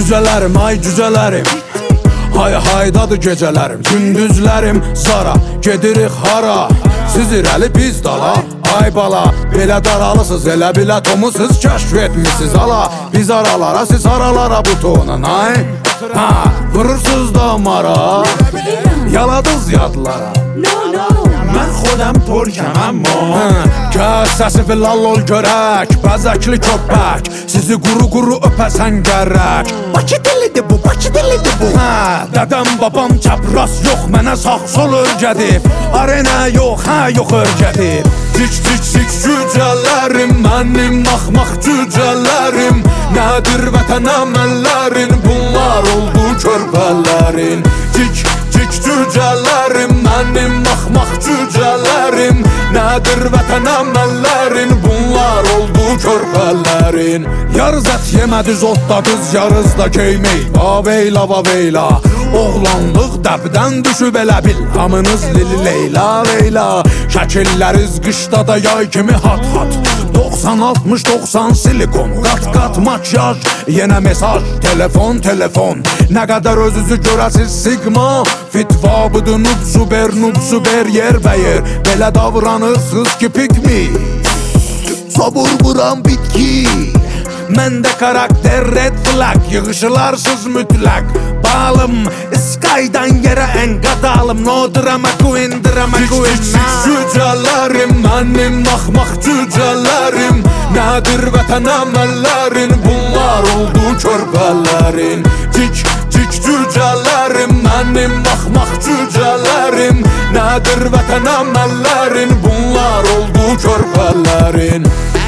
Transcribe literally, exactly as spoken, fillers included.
Cücələrim, ay cücələrim, hay haydadır gecələrim, gündüzlərim zara, gedirik hara, siz irəli biz dala. Ay bala, belə daralısız, elə bilətomusuz, kəşf etmişsiz ala. Biz aralara, siz aralara butonun, ay ha, vurursuz damara, yaladız yadlara. Mən xodəm Türkəm əmma Kəs səsi filal ol görək, bəzəkli köpək, sizi quru quru öpəsən gərək. Bakı dilidir bu, Bakı dilidir bu. Hə, dədəm babam çapraz yox, mənə sağ sol örgədib. Arena yox, hə yox örgədib. Cik cik cik cücələrim, mənim axmaq cücələrim. Nədir vətən əməllərin, bunlar oldu körpələrin. Cik cik cücələrim, mənim axmaq cücələrim. Nədir vətən əməllərin, bunlar oldu körpələrin. Yarız ət yemədiz otdadız, yarız da keymey. Vaveyla vaveyla, oğlanlıq dəbdən düşüb elə bil. Hamınız lili leyla leyla, şəkilləriz qışda da yay kimi hat hat. Doxsan altmış doxsan silikon, qat qat makyaj, yenə mesaj, telefon telefon. Nə qədər özünüzü görəsiz sigma, fitva budur nub super nub super yer bəyir. Belə davranırsınız ki pikmi, sabur vuran bitki. Məndə karakter red flag, yığışılarsız mütləq. Balım, Sky'dan yerə ən qadalım. No drama queen, drama queen. Cik cik cücələrim, mənim axmaq cücələrim. Nədir vətən əməllərin, bunlar oldu körpələrin. Cik cik cücələrim, mənim axmaq cücələrim. Nədir vətən əməllərin, bunlar oldu körpələrin.